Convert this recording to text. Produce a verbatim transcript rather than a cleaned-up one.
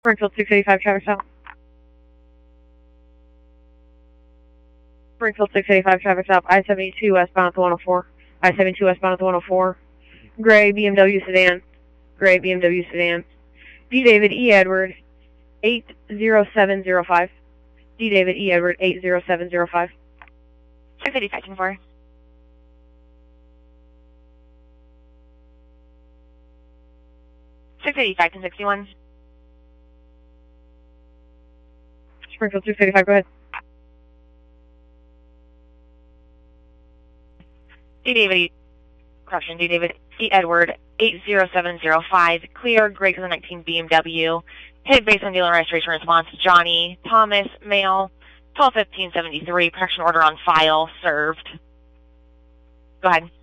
Springfield six eighty-five, traffic stop. Springfield six eighty-five, traffic stop. I seventy-two westbound at the one oh four. I seventy-two westbound at the one oh four. Gray B M W sedan. Gray B M W sedan. D. David E. Edward, eight zero seven zero five. D. David E. Edward, eight zero seven zero five. six eighty-five, ten four. six eighty-five, ten sixty-one. Springfield six eighty-five, go ahead. D. David E. Correction, D. David E. Edward, eight zero seven zero five. Clear, Gray two thousand nineteen B M W. Hit based on dealer registration response. Johnny Thomas, male, twelve fifteen seventy-three. Protection order on file, served. Go ahead.